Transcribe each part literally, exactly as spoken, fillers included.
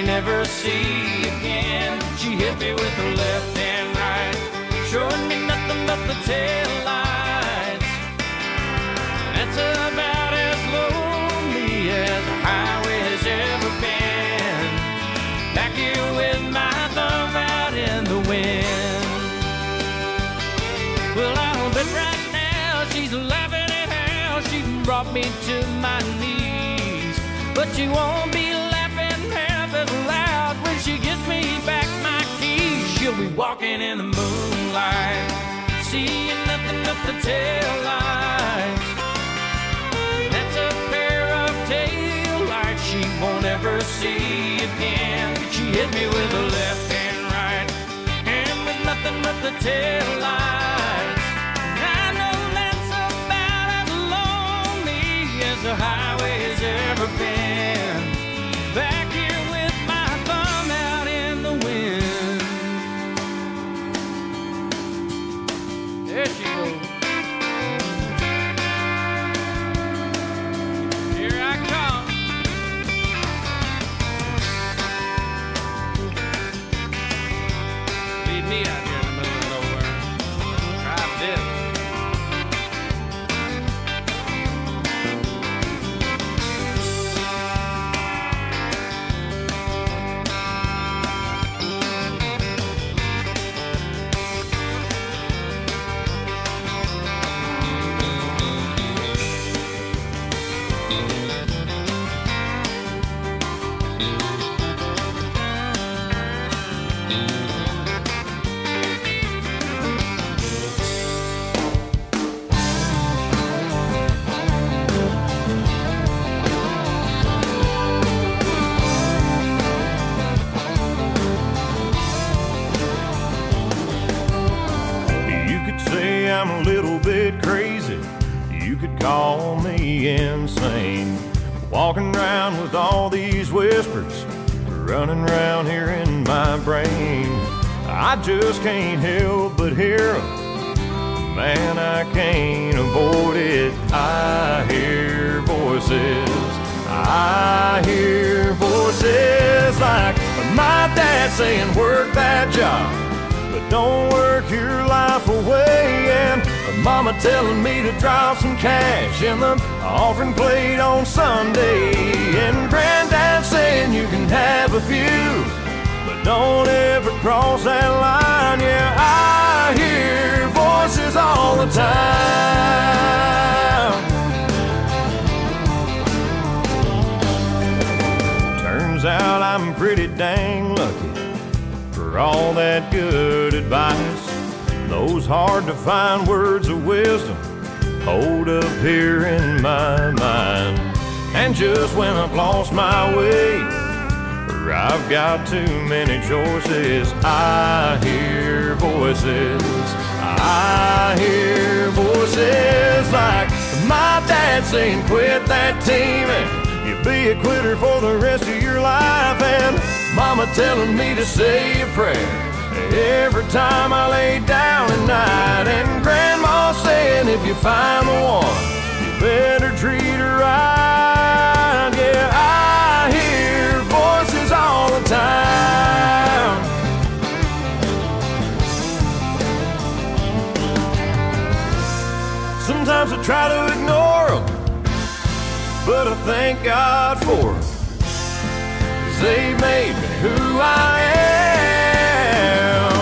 never see again. She hit me with her left and right, showing me nothing but the tail lights. That's about as lonely as a highway has ever been. Back here with my thumb out in the wind. Well, I'll bet right now she's laughing at how she brought me to my knees. But she won't be laughing half as loud when she gives me back my keys. She'll be walking in the moonlight, seeing nothing but the tail lights. That's a pair of tail lights she won't ever see again. She hit me with a left and right, and with nothing but the tail lights. I know that's about as lonely as the highway has ever been. Back here with my thumb out in the wind. There she goes. Here I come. Leave me out here in the middle of nowhere. Try this. I'm a little bit crazy, you could call me insane. Walking around with all these whispers running around here in my brain. I just can't help but hear them, man, I can't avoid it. I hear voices, I hear voices like my dad saying work that job, but don't work your life away. And mama telling me to drop some cash in the offering plate on Sunday. And granddad saying you can have a few, but don't ever cross that line. Yeah, I hear voices all the time. Turns out I'm pretty dang lucky for all that good advice. Those hard to find words of wisdom hold up here in my mind. And just when I've lost my way, or I've got too many choices, I hear voices, I hear voices like my dad saying quit that team and you'll be a quitter for the rest of your life. And mama telling me to say a prayer every time I lay down at night. And grandma saying if you find the one, you better treat her right. Yeah, I hear voices all the time. Sometimes I try to ignore them, but I thank God for them, 'cause they made me who I am.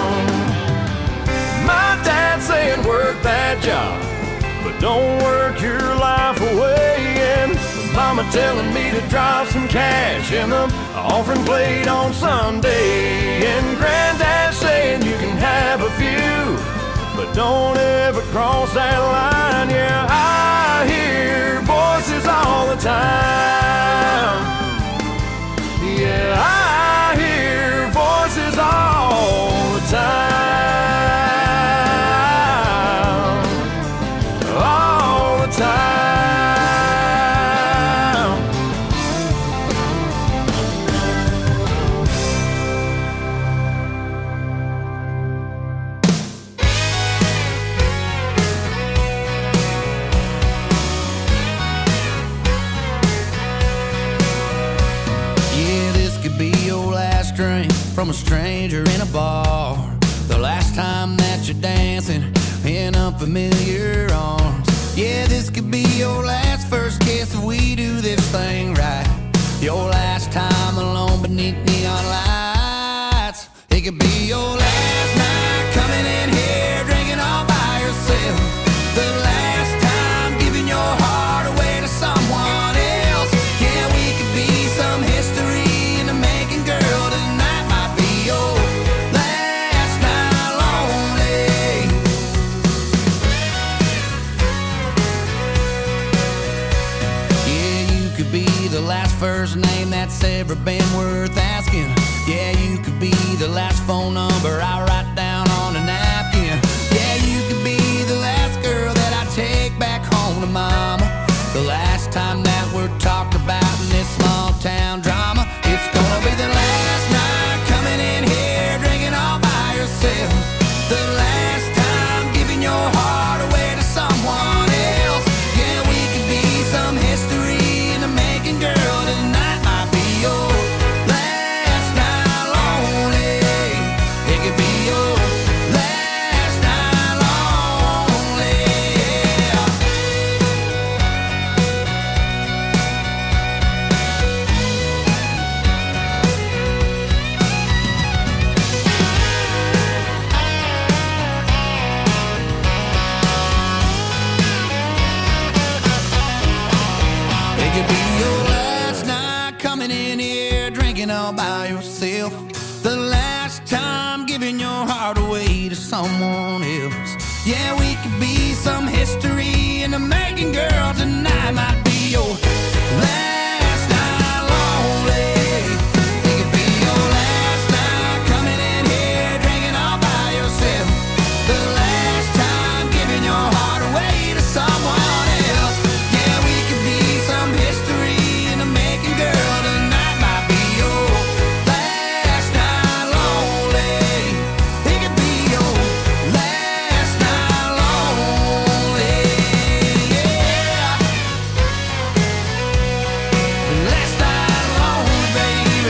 My dad saying work that job, but don't work your life away. And mama telling me to drop some cash in the offering plate on Sunday. And granddad saying you can have a few, but don't ever cross that line. Yeah, I hear voices all the time. Yeah, I hear voices all the time. All the time. stranger in a bar. The last time that you're dancing in unfamiliar arms. Yeah, this could be your last first kiss if we do this thing right. Your last time alone beneath neon lights. It could be your last night coming in here drinking all by yourself. The last time giving your heart away to someone else. Yeah, we could be some history in the making, girl. Tonight might be your last night lonely. Yeah, you could be the last first name that's ever been worth asking. Yeah, you could be the last phone number I write down on a napkin. Yeah, you could be the last girl that I take back home to mama. The last time that we're talked about in this small town drama. It's gonna be the last night coming in here drinking all by yourself. The last time giving your heart away to someone else. Yeah, we could be some history in the making, girl. Tonight might be your last night lonely. It could be your last night lonely. Yeah. It could be your last night coming in here drinking all by yourself. The last time giving your heart away to someone else. Yeah, we could be some history in the making, girl. Tonight might be your last night lonely. It could be your last night coming in here drinking all by yourself. The last time giving your heart away to someone else. Yeah, we could be some history in the making, girl. Tonight might be your last night lonely. It could be your last night lonely. Yeah. Last night lonely, baby.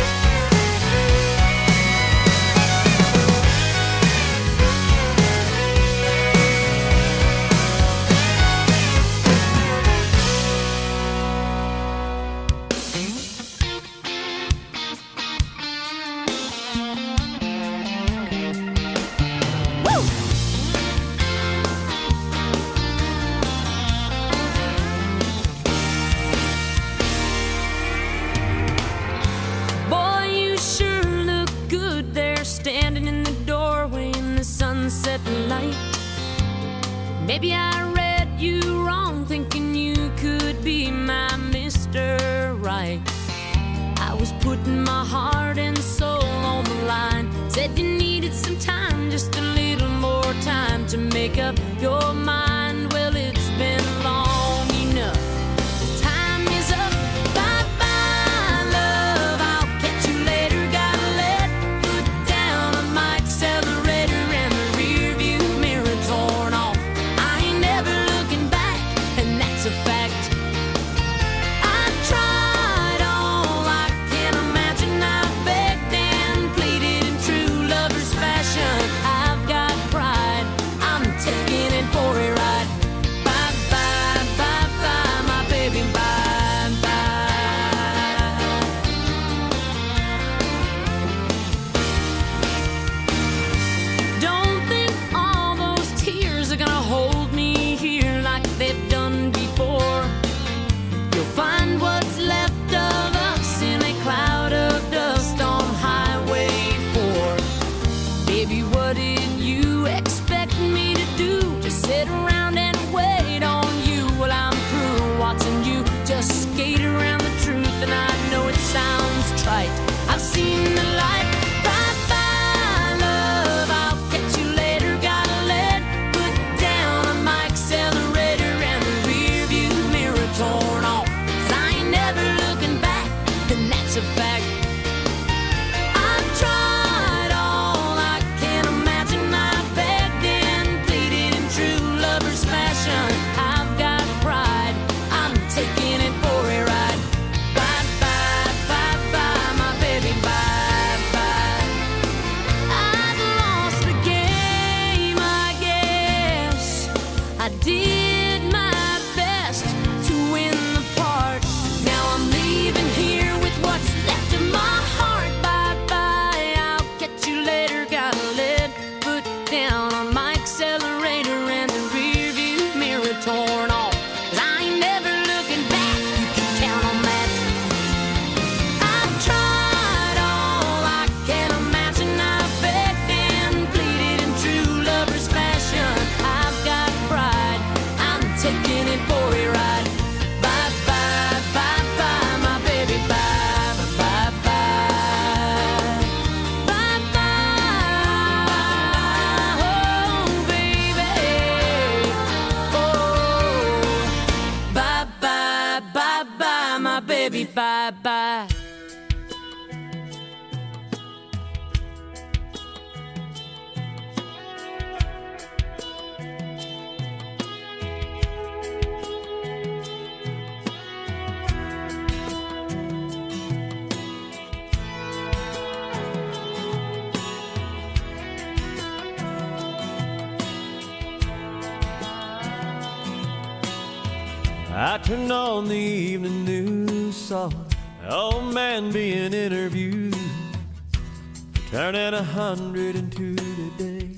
Boy, you sure look good there, standing in the doorway in the sunset light. Maybe I read you wrong, thinking you could be my Mister Right. I was putting my heart and soul on the line. Said you needed some time, just a little more time to make up your mind. Well, it's been long enough. Time is up. Bye-bye, love. I'll catch you later. Gotta let foot down on my accelerator and the rear view mirror torn off. I ain't never looking back, and that's a fact. I tried all I can imagine. I've baby, bye-bye. I turned on the evening news, saw an old man being interviewed, turning a hundred and two today.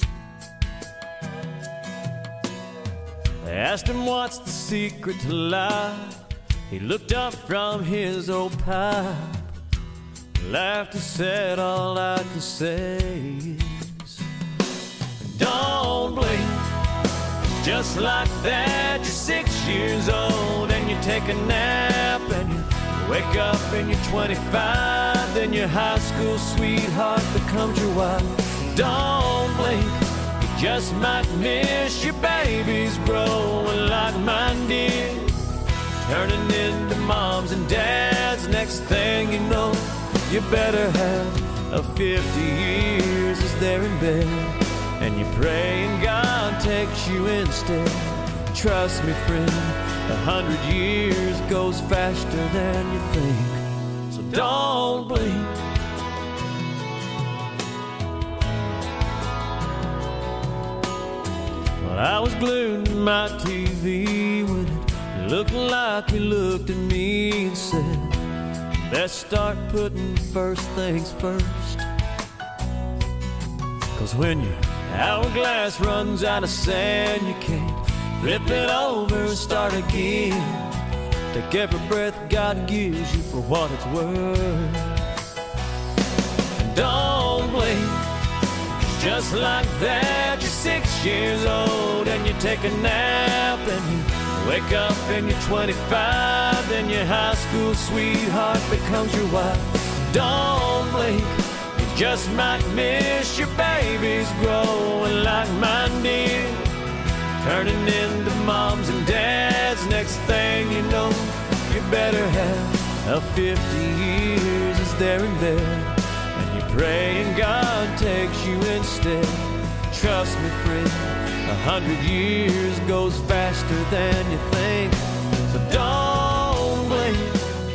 They asked him what's the secret to life. He looked up from his old pipe, laughed and said, all I can say is, don't blink. Just like that, you're six years old and you take a nap and you wake up and you're twenty-five. Then your high school sweetheart becomes your wife. Don't blink, you just might miss your babies growing like mine did, turning into moms and dads. Next thing you know, you better have a fifty years as they're in bed. And you pray and God takes you instead. Trust me, friend, a hundred years goes faster than you think. So don't blink. Well, I was glued to my T V when it looked like he looked at me and said, let's start putting first things first. Cause when your hourglass runs out of sand, you can't flip it over and start again. Take every breath God gives you for what it's worth. And don't blink, just like that, you're six years old and you take a nap and you wake up and you're twenty-five. Then your high school sweetheart becomes your wife. Don't blink, just might miss your babies growing like mine did, turning into moms and dads. Next thing you know, you better have a fifty years as they're in bed. And you pray and God takes you instead. Trust me, friend, a hundred years goes faster than you think. So don't blink.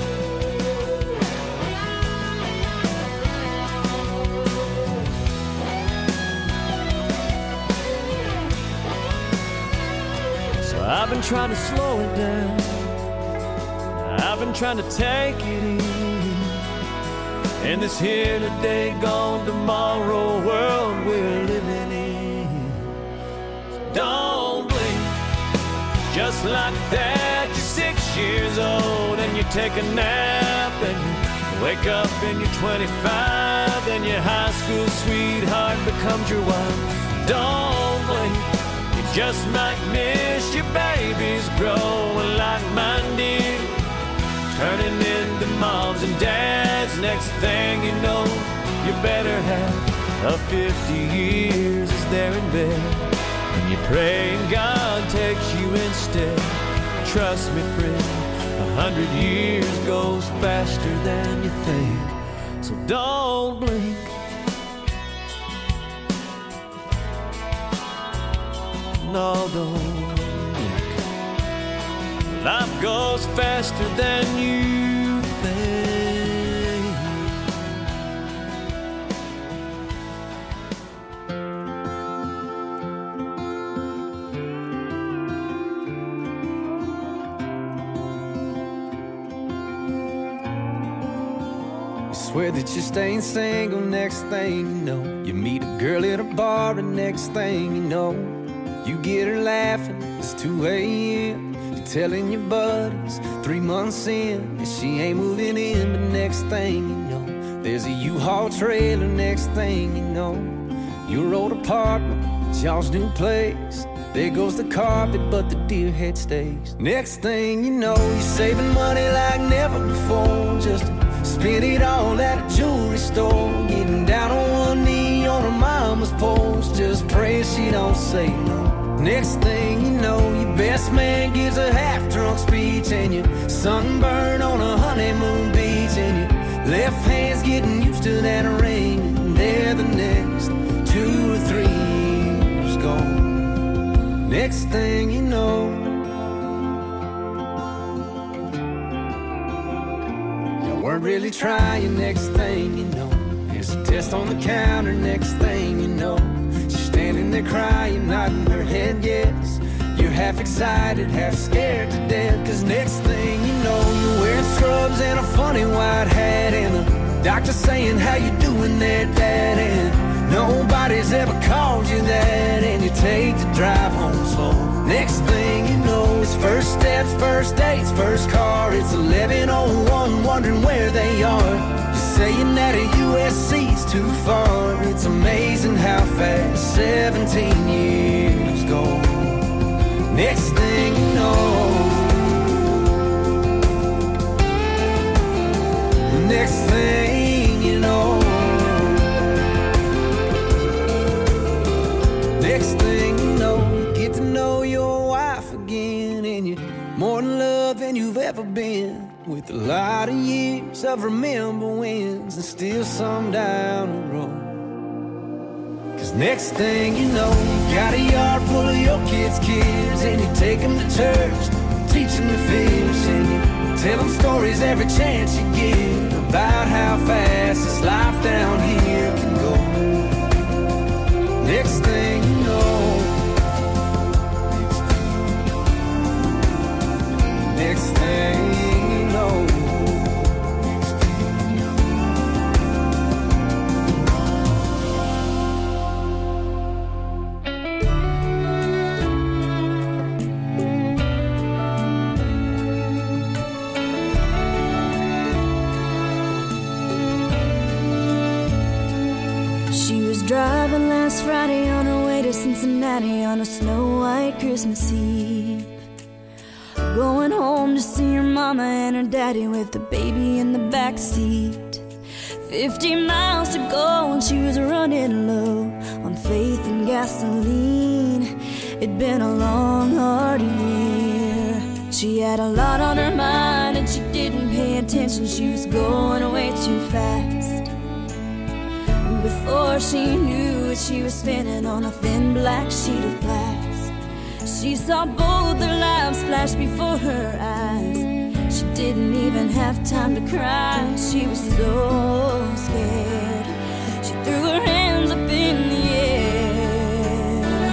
I've been trying to slow it down, I've been trying to take it easy in this here today, gone tomorrow world we're living in. So don't blink, just like that, you're six years old and you take a nap and you wake up and you're twenty-five. Then your high school sweetheart becomes your wife. Don't blink, just might miss your babies growing like mine did, turning into moms and dads. Next thing you know, you better have a fifty years as they're in bed. And you pray and God takes you instead. Trust me, friend, a hundred years goes faster than you think. So don't blink. No, don't blink. Life goes faster than you think. You swear that you're staying single, next thing you know, you meet a girl at a bar, and next thing you know, you get her laughing, it's two a.m. You're telling your buddies three months in and she ain't moving in. But next thing you know, there's a U-Haul trailer. Next thing you know, your old apartment, it's y'all's new place. There goes the carpet, but the deer head stays. Next thing you know, you're saving money like never before, just to spend it all at a jewelry store. Getting down on one knee on her mama's porch, just praying she don't say no. Next thing you know, you better yes man gives a half-drunk speech, and you sunburn on a honeymoon beach, and your left hand's getting used to that ring, and there the next two or three years gone. Next thing you know, you weren't really trying. Next thing you know, there's a test on the counter. Next thing you know, she's standing there crying, nodding her head yes. You're half excited, half scared to death, cause next thing you know, you're wearing scrubs and a funny white hat, and the doctor saying, how you doing there, Dad? And nobody's ever called you that, and you take the drive home slow. Next thing you know, it's first steps, first dates, first car. It's eleven oh one, wondering where they are. You're saying that a U S C's too far. It's amazing how fast seventeen years go. Next thing you know, next thing you know, next thing you know, you get to know your wife again, and you're more in love than you've ever been, with a lot of years of remember wins and still some down the road. Cause next thing you know, you got a yard full of your kids' kids, and you take them to church, teach them to fish, and you tell them stories every chance you get about how fast this life down here can go. Next thing you know, next thing you know, driving last Friday on her way to Cincinnati on a snow-white Christmas Eve, going home to see her mama and her daddy with the baby in the back seat. Fifty miles to go and she was running low on faith and gasoline. It'd been a long, hard year. She had a lot on her mind and she didn't pay attention. She was going way too fast. Before she knew it, she was spinning on a thin black sheet of glass. She saw both their lives flash before her eyes. She didn't even have time to cry. She was so scared. She threw her hands up in the air.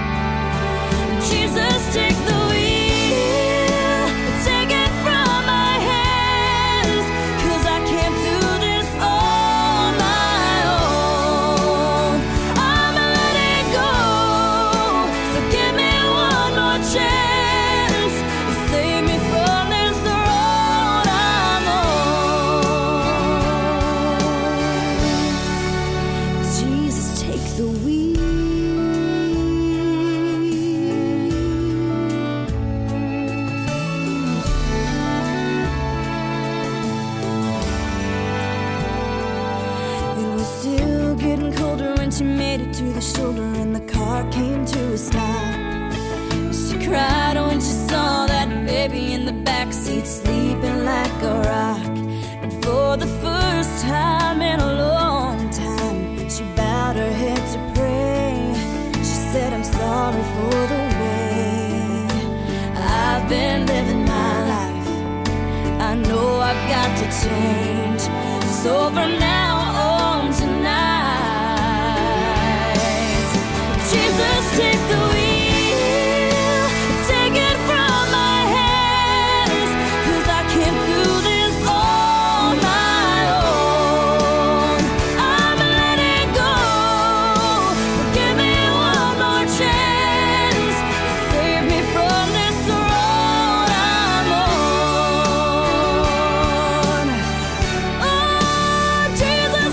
Jesus, take the wheel, take it from my hands, 'cause I can't do this all my own. I'm letting go, so give me one more chance to save me from this road I'm on. Jesus, take the wheel. It was still getting colder when she made it to the shoulder and the car came to a stop. She cried when she saw that baby in the backseat sleeping like a rock. And for the first time in a long time, she bowed her head to pray. She said, I'm sorry for the way I've been living my life. I know I've got to change. So from now on tonight, Jesus, take the wheel, take it from my hands, 'cause I can't do this on my own. I'm letting go, so give me one more chance to save me from this road I'm on. Oh, Jesus.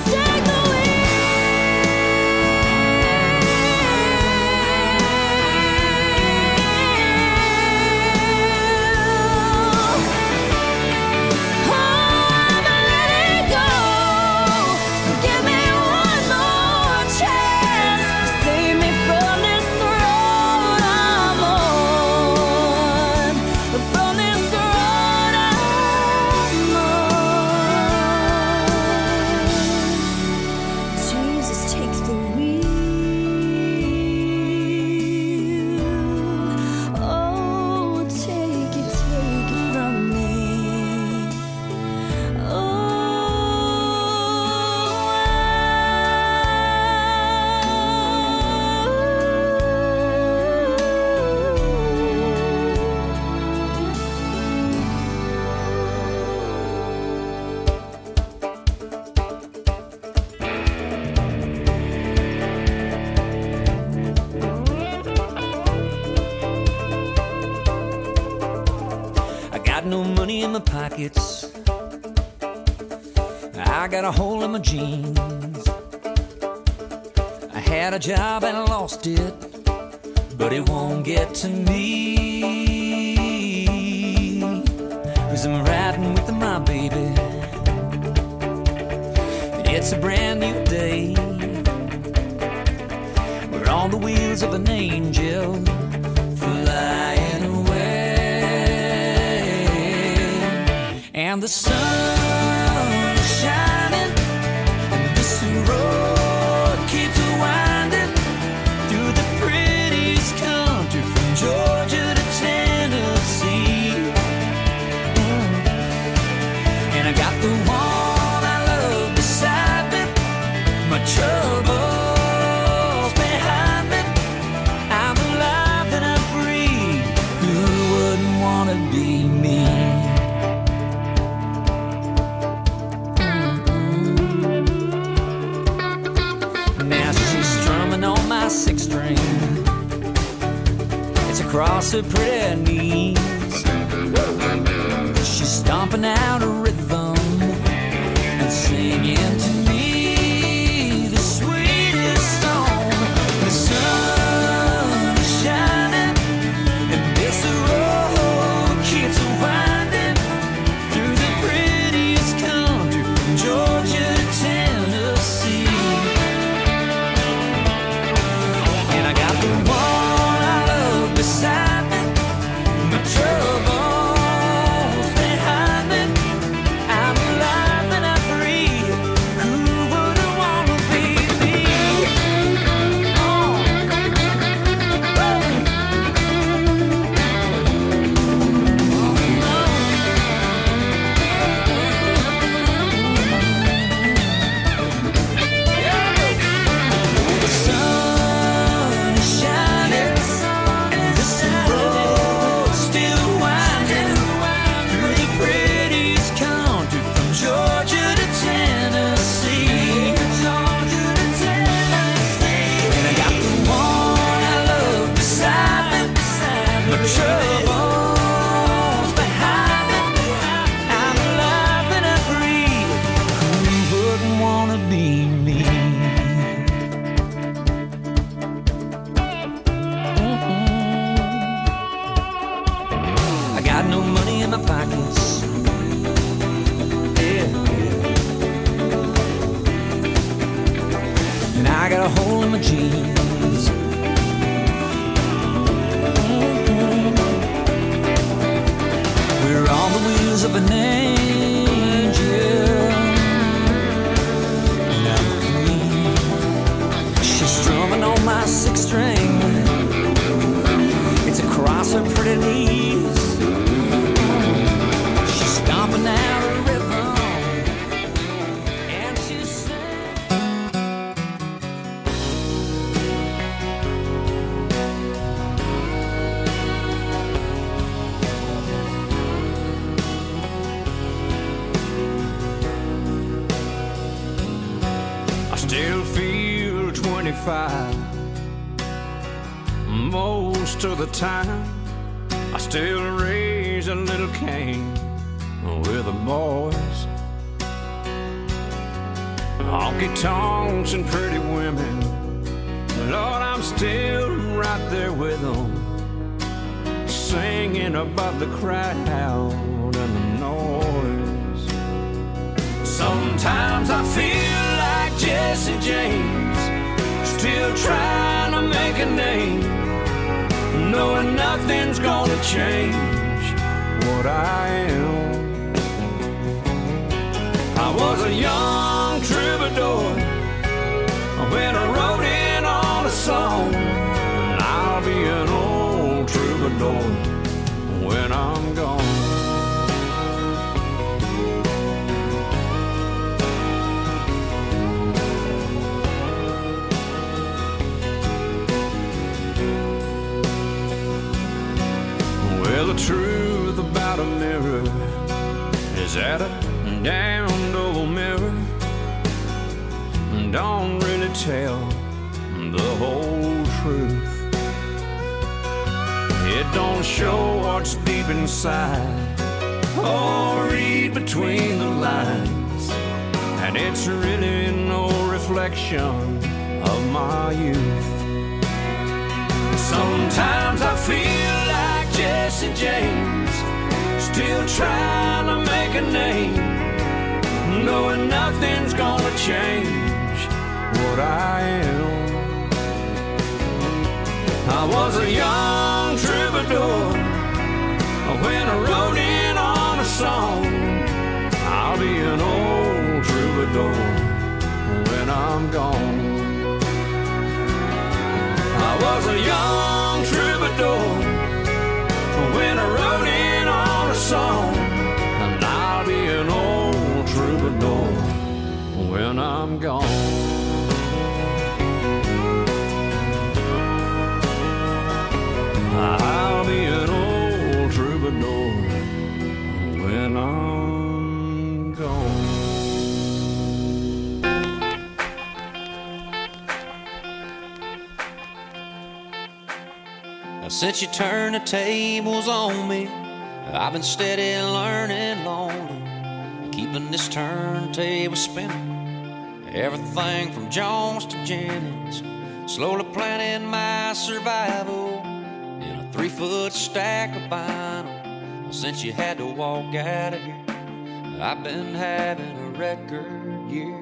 pockets. I got a hole in my jeans. I had a job and I lost it, but it won't get to me, 'cause I'm riding with my baby. It's a brand new day. We're on the wheels of an angel flying away, and the sun is shining, and this road keeps winding through the prettiest country from Georgia to Tennessee. Mm. And I got the one I love beside me, my troubles behind me. I'm alive and I'm free. Who wouldn't want to be me? Six string, it's across her pretty knees. She's stomping out a rhythm and singing to me the sweetest song. The sun is shining and this road keeps winding through the prettiest country from Georgia to Tennessee. Beside me, my troubles behind me. I'm alive and I'm free. Who wouldn't want to be me? Oh. The sun is shining. Troubles behind me. I'm alive and I'm free. Who wouldn't want to be me? Mm-hmm. I got no money in my pockets. Yeah, yeah. And I got a hole in my jeans. We're on the wheels of an angel. She's strumming on my six string. It's across her pretty knees. She's stomping out a rhythm, and she's Still feel twenty-five most of the time. I still raise a little Cain with the boys. Honky tonks and pretty women, Lord, I'm still right there with them, singing about the crowd and the noise. Sometimes I feel like Jesse James, still trying to make a name, knowing nothing's gonna change what I am. I was a young troubadour when I wrote in on a song, and I'll be an old troubadour when I'm gone. Well, the truth about a mirror is that a damned old mirror don't really tell the whole truth. It don't show what's deep inside Oh, read between the lines, and it's really no reflection of my youth. Sometimes I feel like Jesse James, still trying to make a name, knowing nothing's gonna change what I am. I was a young troubadour when I wrote in on a song. I'll be an old troubadour when I'm gone. I was a young troubadour when I wrote in on a song, and I'll be an old troubadour when I'm gone. I'll be an old troubadour when I'm gone. Now, since you turned the tables on me, I've been steady learning lonely, keeping this turntable spinning. Everything from Jones to Jennings, slowly planning my survival. Three-foot stack of vinyl. Since you had to walk out of here, I've been having a record year.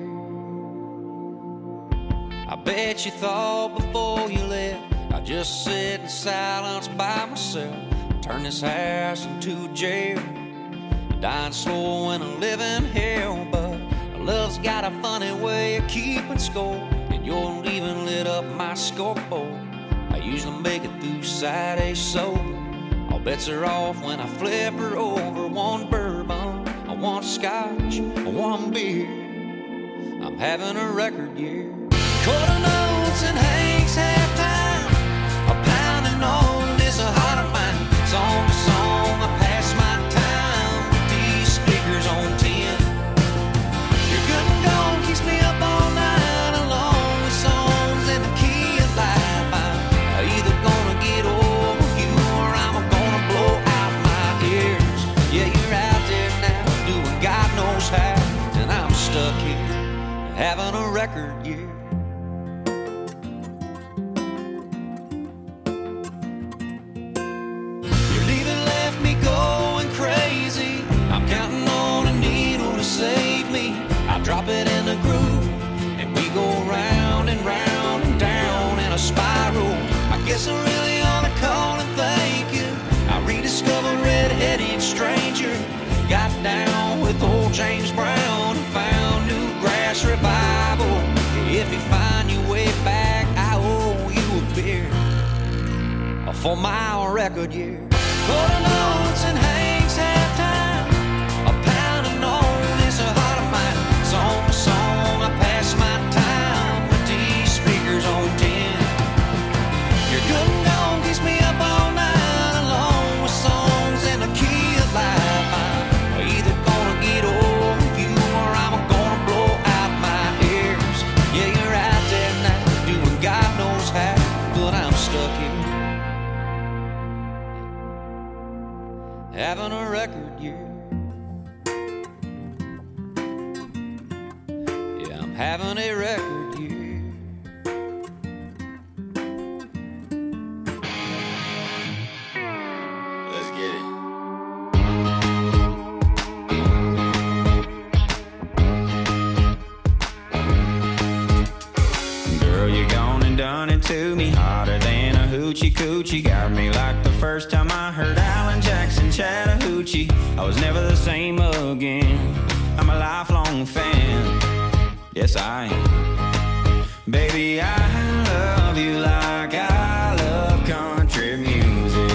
I bet you thought before you left I'd just sit in silence by myself, turn this house into a jail, dying slow in a living hell. But love's got a funny way of keeping score, and your leaving lit up my scoreboard. I usually make it through Saturday sober. All bets are off when I flip her over. One bourbon, I want scotch, I want beer. I'm having a record year. Quarter notes and Hank's halftime, a pounding on this heart of mine. Song to song, I pass my time with these speakers on ten. You're good and gone, keeps me up all night along with songs in the key of life. Either gonna get over you or I'm gonna blow out my ears. Yeah, you're out there now doing God knows how, and I'm stuck here having a record year. Your leaving left me going crazy. I'm counting on a needle to save me. I drop it in the groove and we go round and round and down in a spiral. I guess I really ought to call and thank you. I rediscovered Red-Headed Stranger, got down with old James Brown, and found new grass revival. If you find your way back, I owe you a beer for my record year. Quarter notes and Hank's halftime, a pounding on this heart of mine. Song to song, I pass my time with these speakers on ten. You're good and gone, keeps me up all night along with songs in the key of life. I'm either gonna get over you or I'm gonna blow out my ears. Yeah, you're out there now doing God knows how, but I'm stuck here having a record year. Yeah, I'm having a record year. To me, hotter than a hoochie coochie. Got me like the first time I heard Alan Jackson Chattahoochee. I was never the same again. I'm a lifelong fan. Yes, I am. Baby, I love you like I love country music.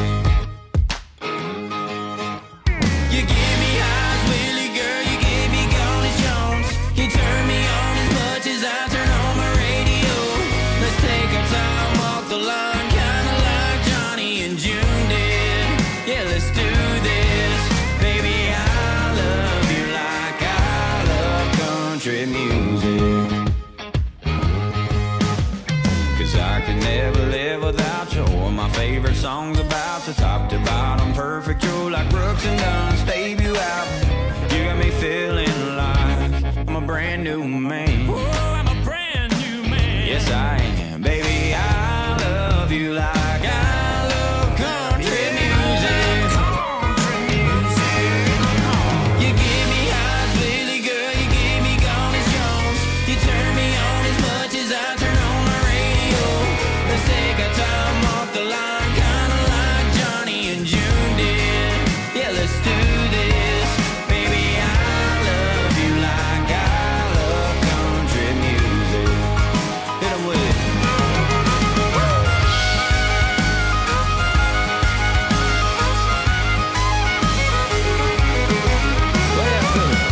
You give me highs, Willie, girl. You gave me Golly Jones. You turn me on as much as I turn on my radio. Let's take our time, walk the line, kinda like Johnny and June did. Yeah, let's do this. Baby, I love you like I love country music. Cause I could never live without you. Or my favorite songs about the top to bottom, perfect. You're like Brooks and Dunn, baby, you out. a brand new man. Oh, I'm a brand new man. Yes, I am. Baby, I love you like I love country music. Country music. You give me highs, Lily girl, you give me gone as Jones. You turn me on as much as I turn on my radio. Let's take our time off the line, kinda like Johnny and June did. Yeah, let's do this. Baby, I love you like I love country music. Hit 'em with it. Play that for me.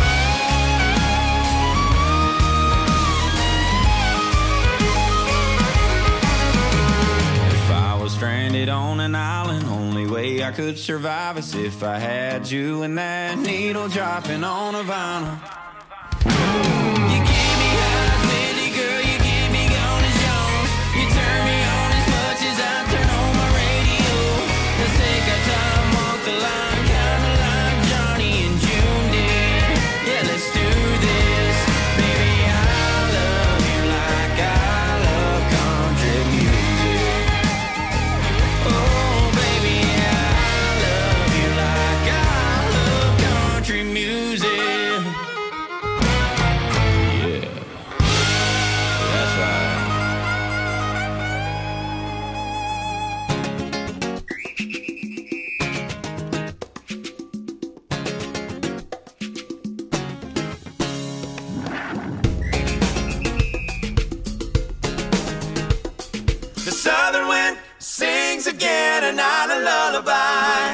If I was stranded on an island, only way I could survive is if I had you and that needle dropping on a vinyl. You give me highs, Lily girl, you give me gone as Jones. You turn me on as much as I turn on my radio. Let's take our time off the line, kinda like Johnny and June did. Yeah, let's do this. Baby, I love you like I love country music. Oh, baby, I love you like I love country music. Yeah, that's right. The southern wind sings again, and not a lullaby.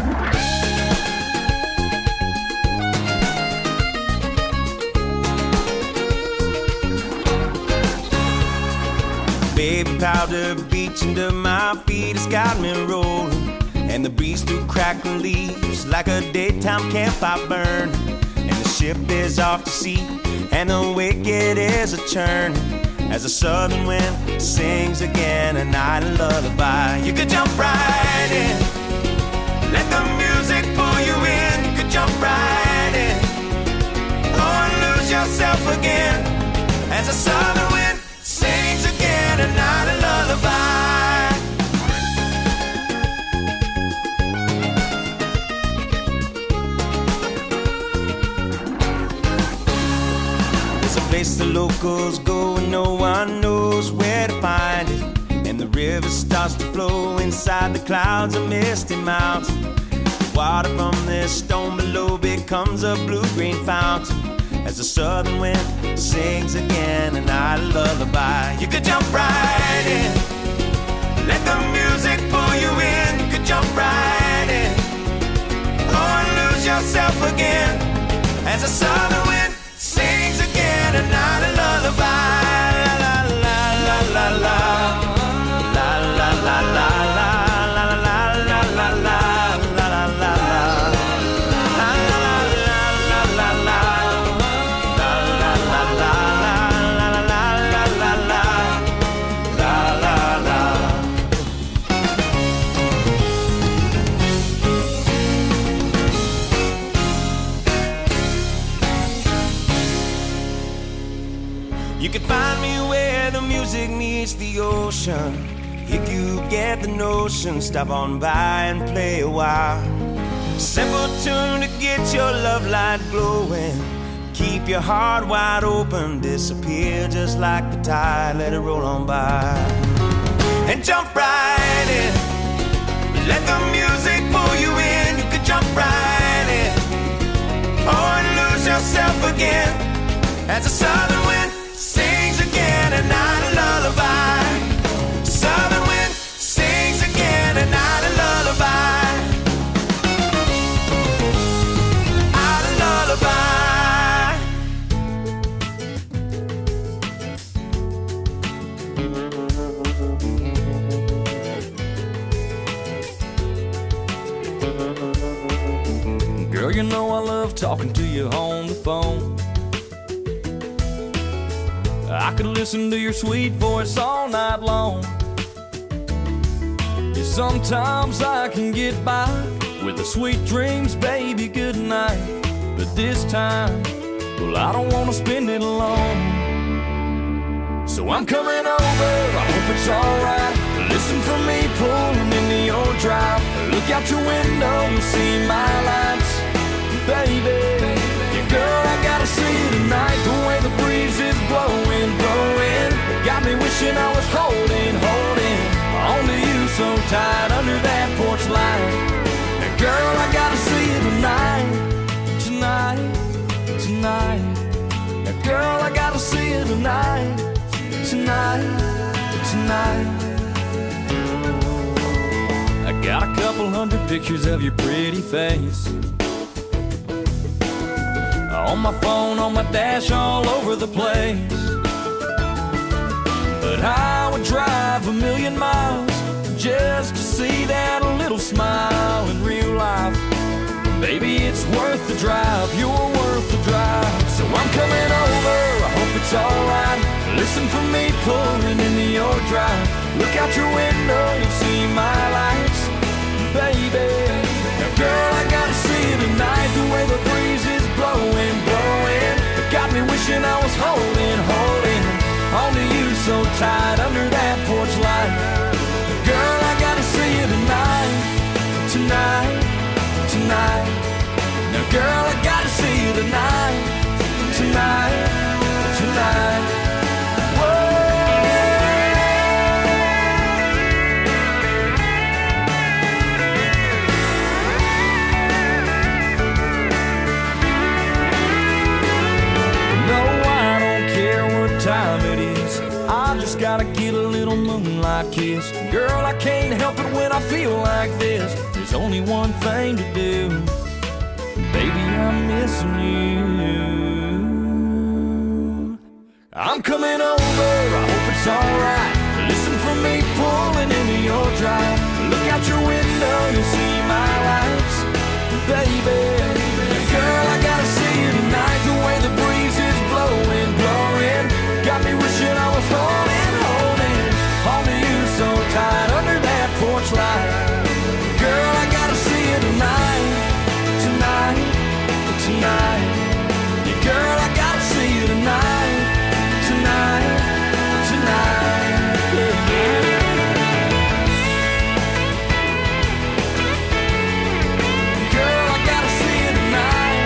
Baby powder beach under my feet has got me rolling, and the breeze through crackling leaves like a daytime campfire burn. And the ship is off to sea, and the wicked is a churn, as the southern wind sings again a night lullaby. You could jump right in, let the music pull you in. You could jump right in, oh, and lose yourself again, as the southern wind sings again a night lullaby. There's a place the locals go and no one knows where to find it, and the river starts to flow inside the clouds of misty mountain. The water from this stone below becomes a blue-green fountain, as the southern wind sings again a night lullaby. You could jump right in, let the music pull you in. You could jump right in, oh, and lose yourself again, as the southern wind sings again a night lullaby. La la la la la la la la la la la la la la la la. You can find me where the music meets the ocean. If you get the notion, stop on by and play a while. Simple tune to get your love light glowing. Keep your heart wide open, disappear just like the tide, let it roll on by. And jump right in, let the music pull you in. You could jump right in, oh, and lose yourself again, as the southern wind sings again a night lullaby. Southern wind sings again a night lullaby. A lullaby. Girl, you know I love talking to you on the phone. I could listen to your sweet voice all night long. Yeah, sometimes I can get by with the sweet dreams, baby, good night. But this time, well, I don't wanna spend it alone. So I'm coming over, I hope it's alright. Listen for me pulling into your drive. Look out your window, you'll see my lights. Baby, yeah, girl, I gotta see you tonight. The way the breeze is blowing, blowing, it got me wishing I was holding, holding onto you so tight under that porch light. Now, girl, I gotta see you tonight, tonight, tonight. Now, girl, I gotta see you tonight, tonight, tonight. I got a couple hundred pictures of your pretty face on my phone, on my dash, all over the place. But I would drive a million miles just to see that little smile in real life. Baby, it's worth the drive, you're worth the drive. So I'm coming over, I hope it's alright. Listen for me pulling into your drive. Look out your window, you'll see my lights. Baby, now girl, I gotta see you tonight. The way the breeze is blowing, blowing, it got me wishing I was holding, holding onto you so tight under that porch light. Girl, I gotta see you tonight, tonight, tonight. Now girl, I gotta see you tonight, tonight, tonight. Time it is, I just gotta get a little moonlight kiss. Girl, I can't help it when I feel like this. There's only one thing to do, baby, I'm missing you. I'm coming over, I hope it's alright. Listen for me pulling into your drive. Look out your window, you'll see my lights. Baby, girl, I gotta see you tonight. The way the breeze is blowing, blowing, got me wishing I was holding, holding onto you so tight under that porch light. Girl, I gotta see you tonight, tonight, tonight. Yeah, girl, I gotta see you tonight, tonight, tonight. Yeah, yeah. Girl, I gotta see you tonight.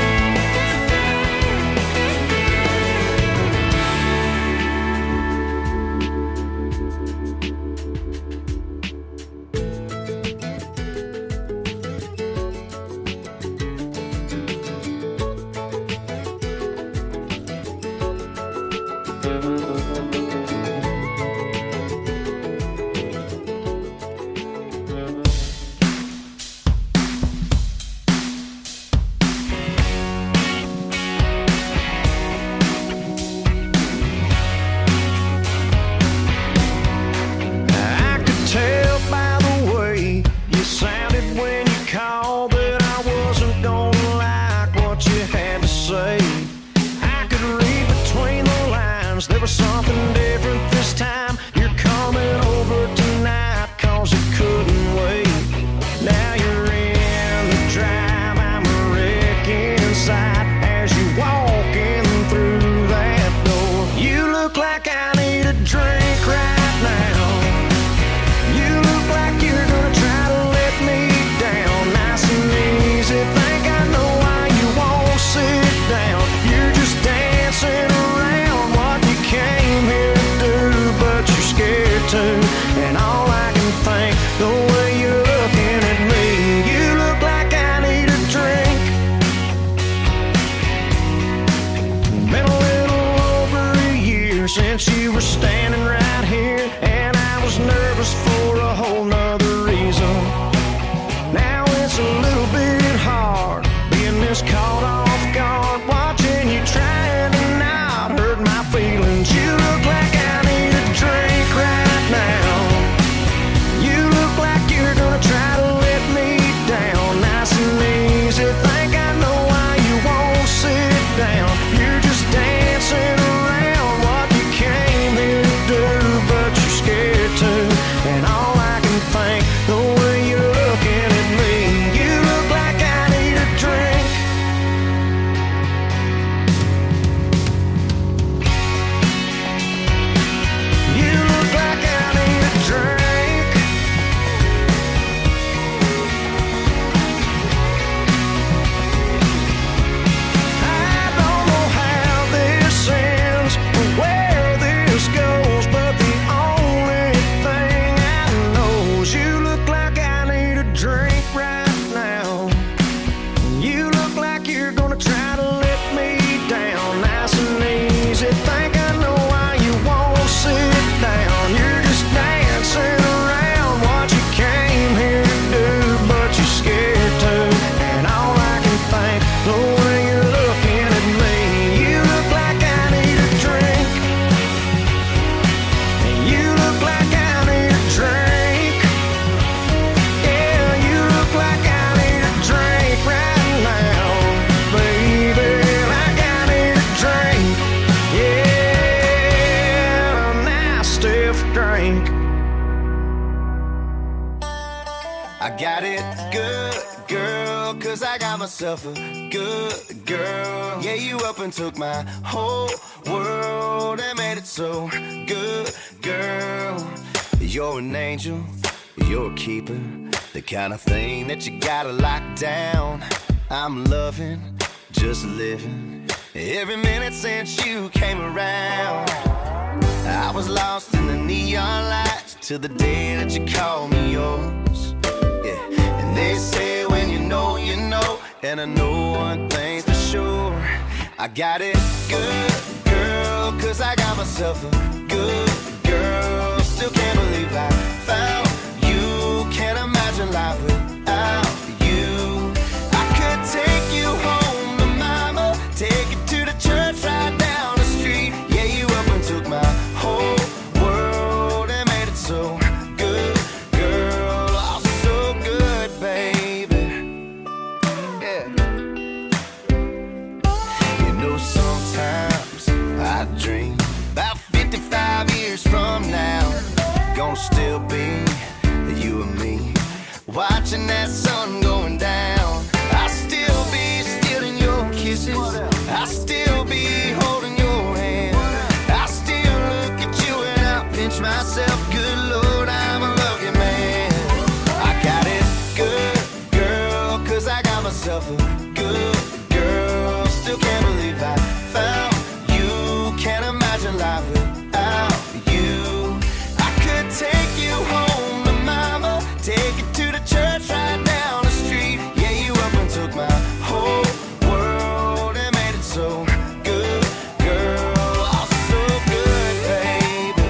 You're just dancing around what you came here to do. I got it good, girl, cause I got myself a good girl. Yeah, you up and took my whole world and made it so good, girl. You're an angel, you're a keeper, the kind of thing that you gotta lock down. I'm loving, just living, every minute since you came around. I was lost in the neon lights till the day that you called me yours. Yeah, and they say when you know, you know, and I know one thing's for sure. I got it good, girl, cause I got myself a good girl. Still can't believe I found you, can't imagine life without you. I could take you home to mama, take you to the church right down the street. Yeah, you up and took my whole world and made it so good, girl. Oh, so good, baby. Yeah. You know, sometimes I dream about fifty-five years from now, gonna still be you and me, watching that sun going down. I'll still be stealing your kisses, I'll still be holding your hand, I'll still look at you and I'll pinch myself. Good Lord, I'm a lucky man. I got it good, girl, cause I got myself a good girl. Still can't believe I found you, can't imagine life without you. I could take you home to mama, take you to the church right down the street. Yeah, you up and took my whole world and made it so good, girl. Oh, so good, baby.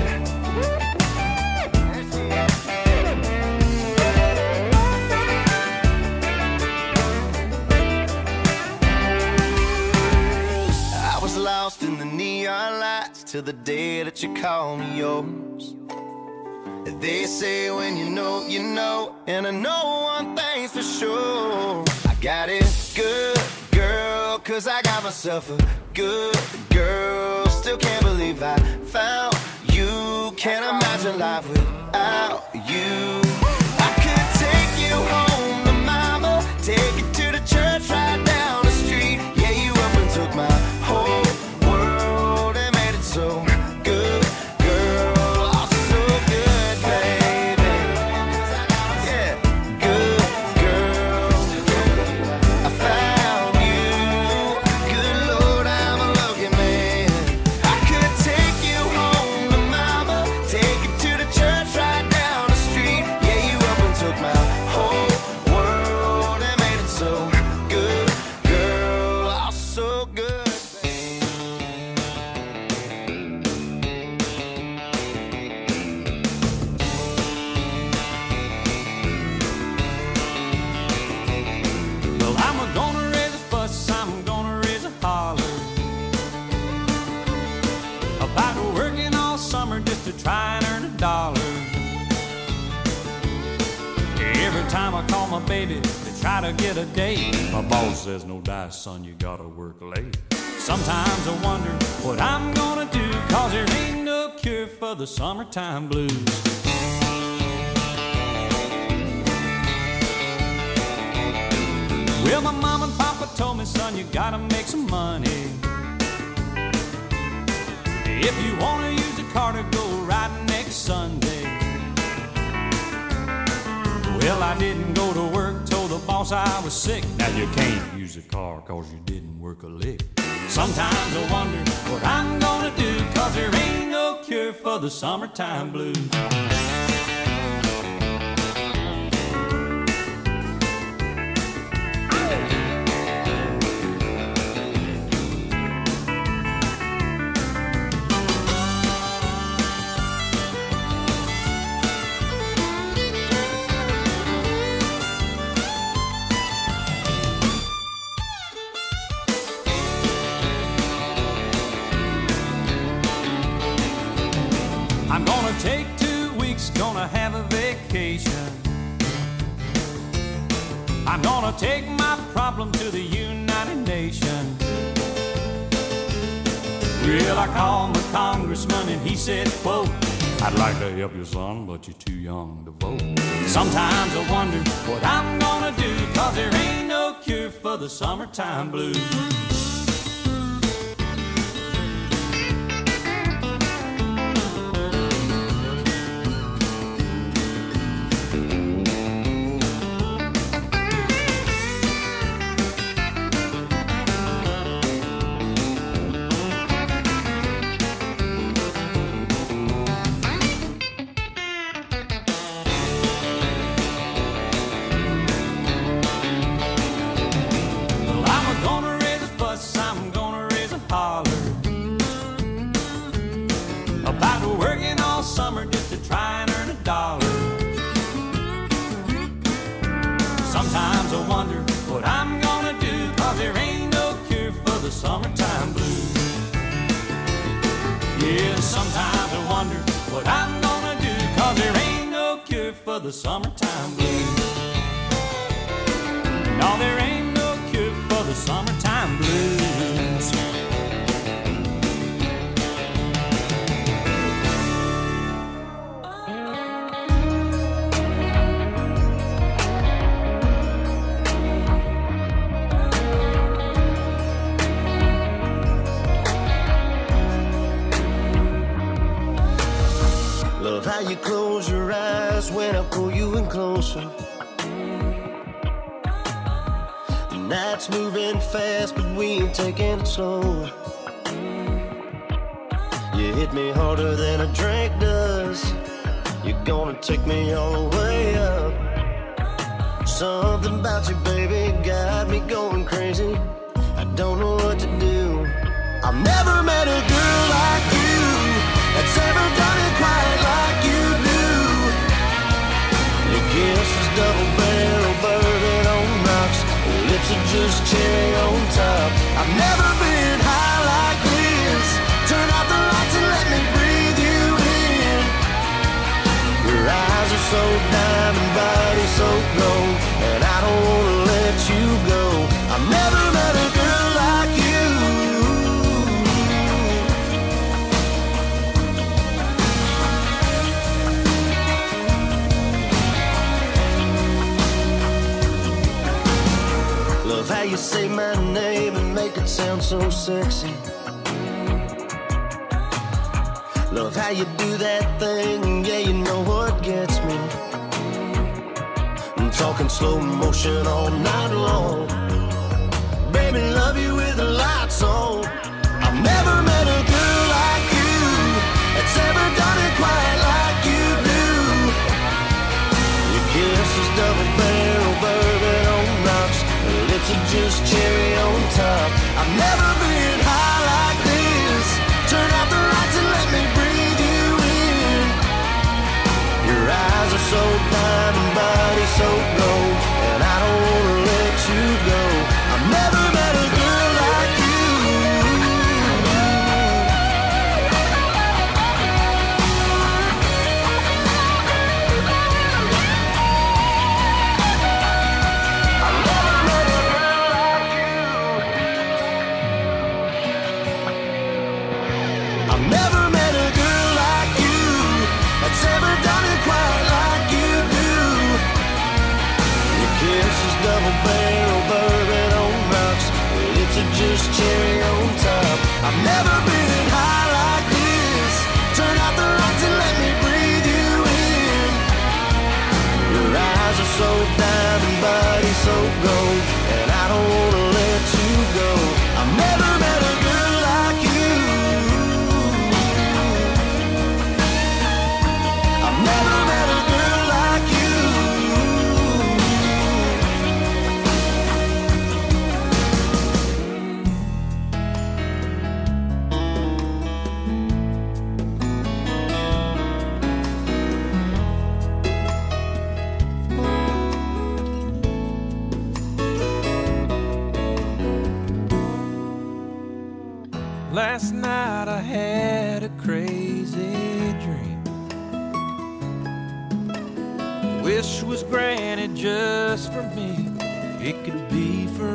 I was lost in the neon lights till the day that you called me yours. They say when you know, you know, and I know one thing's for sure. I got it good, girl, cause I got myself a good girl. Still can't believe I found you, can't imagine life without you. I could take you home to mama, take you to the church right down the street. Yeah, you up and took my whole world and made it so good, girl. Oh, so good, baby. Yeah, good girl. I found you. Good Lord, I'm a lucky man. I could take you home to mama, take you to the church right down the street. Yeah, you up and took my whole world and made it so good, girl. Oh, so good, baby. Well, I'm gonna raise a fuss, I'm gonna raise a holler about working all summer just to try and earn a dollar. Every time I call my baby to try to get a date, my boss says, no dice, son, you gotta work late. Sometimes I wonder what I'm gonna do, cause there ain't no cure for the summertime blues. Well, my mom and papa told me, son, you gotta make some money. If you wanna use a car to go riding next Sunday. Well, I didn't go to work, told the boss I was sick. Now you can't use a car cause you didn't work a lick. Sometimes I wonder what I'm gonna do, cause there ain't no cure for the summertime blues. I'm gonna take two weeks, gonna have a vacation. I'm gonna take my problem to the United Nations. Well, I called my congressman and he said, quote, I'd like to help you, son, but you're too young to vote. Sometimes I wonder what I'm gonna do, 'cause there ain't no cure for the summertime blues. The summertime blues. No, there ain't no cure for the summertime blues. Love how you close your eyes when I pull you in closer. The night's moving fast, but we ain't taking it slow. You hit me harder than a drink does. You're gonna take me all the way up. Something about you, baby, got me going crazy. I don't know what to do. I've never met a girl like you that's ever done it quite like you do. Your kiss is double barrel bourbon on rocks. Your lips are just cherry on top. I've never been high like this. Turn out the lights and let me breathe you in. Your eyes are so diamond, body so gold, and I don't wanna let you go. I've never met a girl like you. Love how you say my name and make it sound so sexy. Love how you do that thing, yeah, you know what gets me. I'm talking slow motion all night long. Baby, love you with the lights on. I've never met a girl like you that's ever done it quite like you do. Your kiss is double barrel bourbon on rocks. Your lips are just cherry on top. I've never been high like this. Turn out the lights and let me breathe you in. Your eyes are so diamond, body so gold, and I don't wanna let you go. I've never met a girl like you. I've never met a girl like you. I've never met a girl like you that's ever done it quite like you do. Your kiss is double barrel bourbon on rocks. Your lips are just cherry on top. I've never been high like this. Turn out the lights and let me breathe you in. Your eyes are so diamond, body so gold, and I don't wanna let you go. I've never met a girl like you. I've never met a girl like you. Last night I had a crazy dream. Wish was granted just for me. It could be for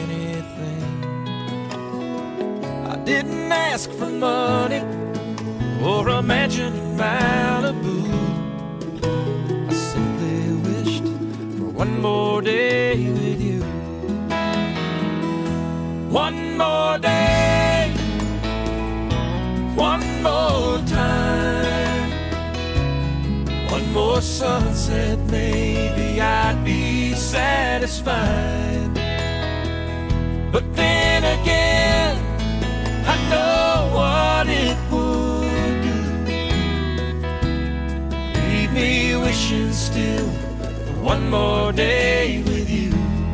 anything. I didn't ask for money or a mansion in Malibu. I simply wished for one more day with you. One more day, one more time, one more sunset, maybe I'd be satisfied. But then again, I know what it would do. Leave me wishing still for one more day with you.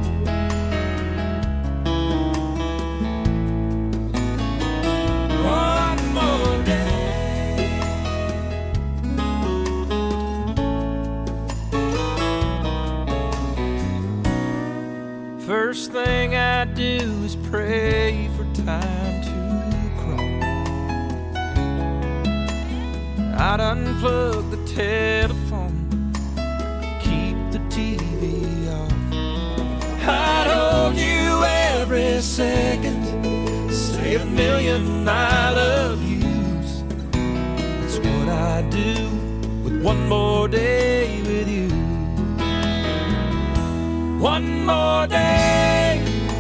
One more day. First thing I do is pray for time to crawl. I'd unplug the telephone, keep the T V off. I'd hold you every second, say a million I love yous. That's what I do with one more day with you. One more day,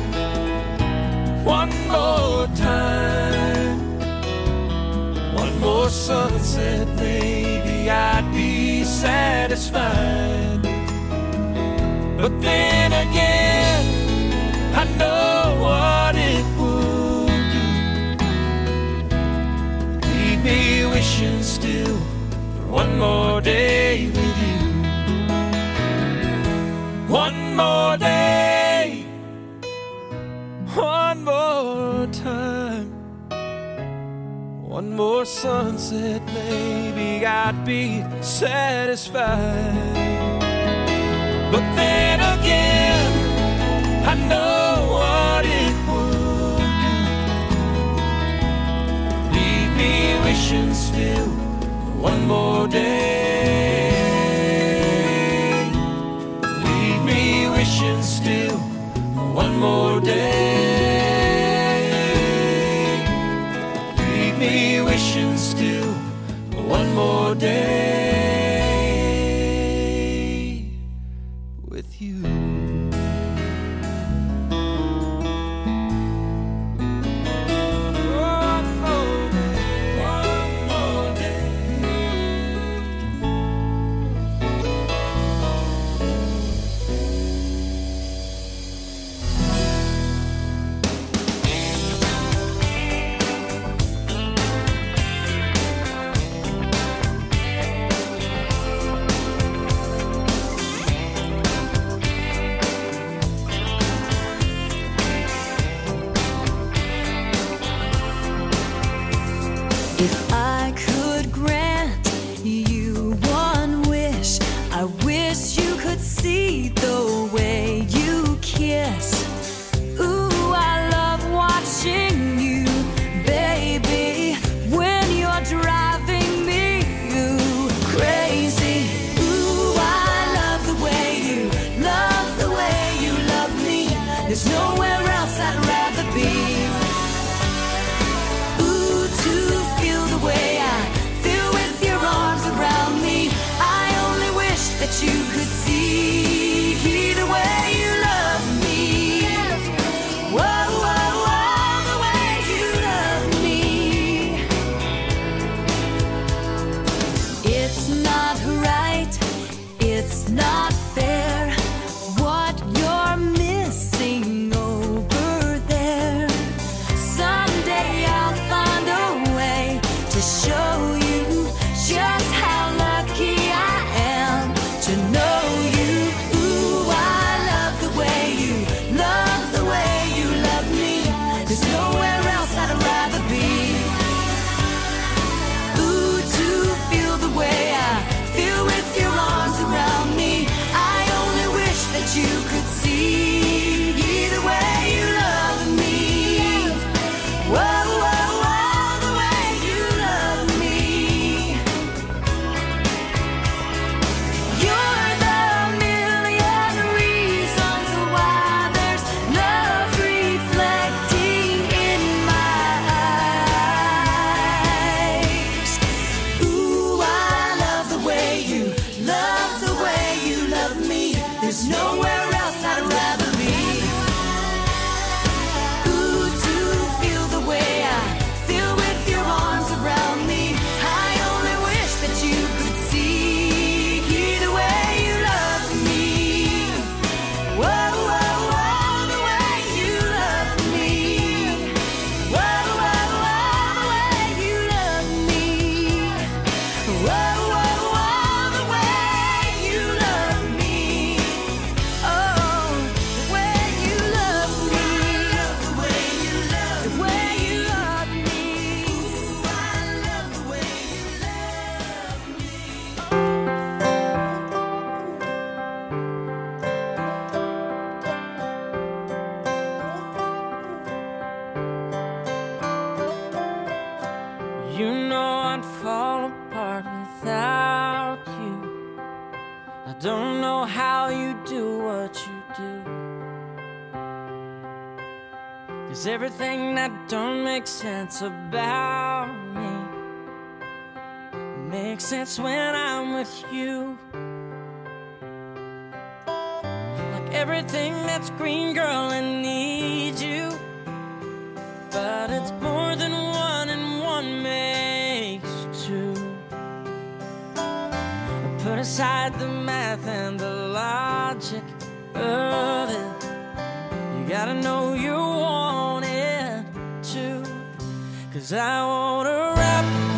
one more time, one more sunset, maybe I'd be satisfied. But then again, I know what it would do. Leave me wishing still for one more day with you. One more day, one more time, one more sunset, maybe I'd be satisfied. But then again, I know what it would do. Leave me wishing still for one more day. Leave me wishing still for one more day. Leave me wishing still for one more day with you. One more day, one more day. If I could grant you one wish, I wish you could see the way you kiss. Ooh, I love watching you, baby, when you're driving me ooh, crazy. Ooh, I love the way you, love the way you love me. There's nowhere else I'd rather be. Ooh, to feel the way You know I'd fall apart without you. I don't know how you do what you do, 'cause everything that don't make sense about me makes sense when I'm with you. Like everything that's green, girl, I need you, but it's more than one and one makes two. Put aside the math and the logic of it. You gotta know you want it too, 'cause I wanna wrap